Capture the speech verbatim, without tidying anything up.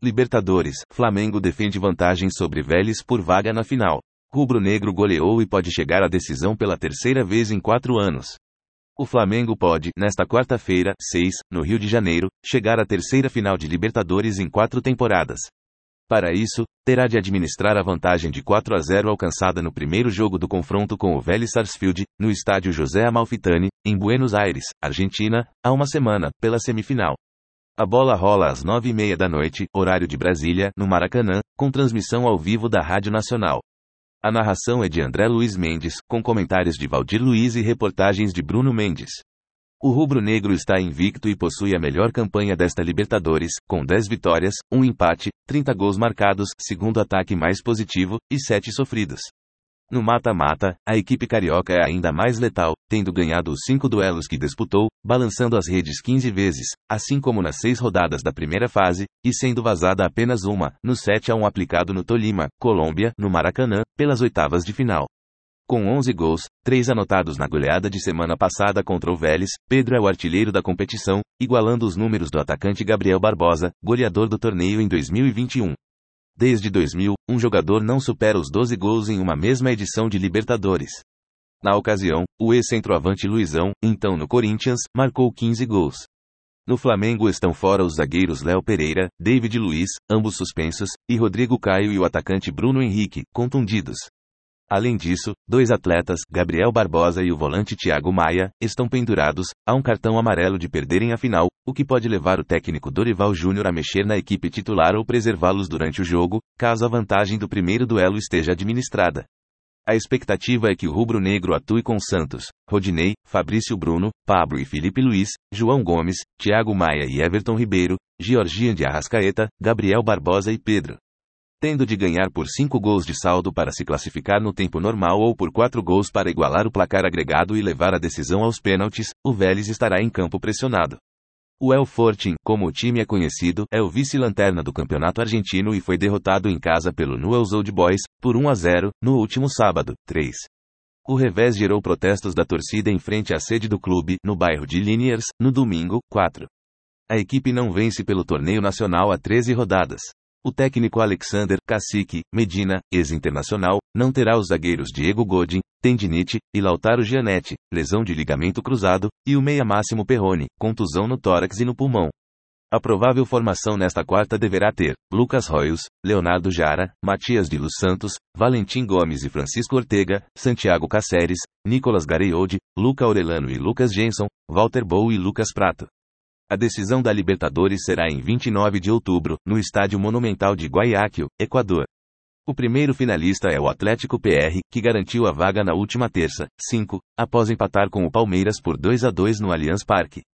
Libertadores, Flamengo defende vantagem sobre Vélez por vaga na final. Rubro-negro goleou e pode chegar à decisão pela terceira vez em quatro anos. O Flamengo pode, nesta quarta-feira, seis, no Rio de Janeiro, chegar à terceira final de Libertadores em quatro temporadas. Para isso, terá de administrar a vantagem de quatro a zero alcançada no primeiro jogo do confronto com o Vélez Sarsfield, no estádio José Amalfitani, em Buenos Aires, Argentina, há uma semana, pela semifinal. A bola rola às nove e meia da noite, horário de Brasília, no Maracanã, com transmissão ao vivo da Rádio Nacional. A narração é de André Luiz Mendes, com comentários de Valdir Luiz e reportagens de Bruno Mendes. O rubro-negro está invicto e possui a melhor campanha desta Libertadores, com dez vitórias, um empate, trinta gols marcados, segundo ataque mais positivo, e sete sofridos. No mata-mata, a equipe carioca é ainda mais letal, tendo ganhado os cinco duelos que disputou, balançando as redes quinze vezes, assim como nas seis rodadas da primeira fase, e sendo vazada apenas uma, no sete a um aplicado no Tolima, Colômbia, no Maracanã, pelas oitavas de final. Com onze gols, três anotados na goleada de semana passada contra o Vélez, Pedro é o artilheiro da competição, igualando os números do atacante Gabriel Barbosa, goleador do torneio em dois mil e vinte e um. Desde dois mil, um jogador não supera os doze gols em uma mesma edição de Libertadores. Na ocasião, o ex-centroavante Luizão, então no Corinthians, marcou quinze gols. No Flamengo estão fora os zagueiros Léo Pereira, David Luiz, ambos suspensos, e Rodrigo Caio e o atacante Bruno Henrique, contundidos. Além disso, dois atletas, Gabriel Barbosa e o volante Thiago Maia, estão pendurados, a um cartão amarelo de perderem a final, o que pode levar o técnico Dorival Júnior a mexer na equipe titular ou preservá-los durante o jogo, caso a vantagem do primeiro duelo esteja administrada. A expectativa é que o rubro-negro atue com Santos, Rodinei, Fabrício Bruno, Pablo e Felipe Luiz, João Gomes, Thiago Maia e Everton Ribeiro, Georgian de Arrascaeta, Gabriel Barbosa e Pedro. Tendo de ganhar por cinco gols de saldo para se classificar no tempo normal ou por quatro gols para igualar o placar agregado e levar a decisão aos pênaltis, o Vélez estará em campo pressionado. O El Fortín, como o time é conhecido, é o vice-lanterna do campeonato argentino e foi derrotado em casa pelo Newell's Old Boys, por um a zero, no último sábado, três. O revés gerou protestos da torcida em frente à sede do clube, no bairro de Liniers, no domingo, quatro. A equipe não vence pelo torneio nacional há treze rodadas. O técnico Alexander Cacique Medina, ex-internacional, não terá os zagueiros Diego Godin, tendinite, e Lautaro Gianetti, lesão de ligamento cruzado, e o meia Máximo Perrone, contusão no tórax e no pulmão. A provável formação nesta quarta deverá ter Lucas Royos, Leonardo Jara, Matias de Los Santos, Valentim Gomes e Francisco Ortega, Santiago Cáceres, Nicolas Gareoldi, Luca Aurelano e Lucas Jenson, Walter Bou e Lucas Prato. A decisão da Libertadores será em vinte e nove de outubro, no Estádio Monumental de Guayaquil, Equador. O primeiro finalista é o Atlético P R, que garantiu a vaga na última terça, cinco, após empatar com o Palmeiras por dois a dois no Allianz Parque.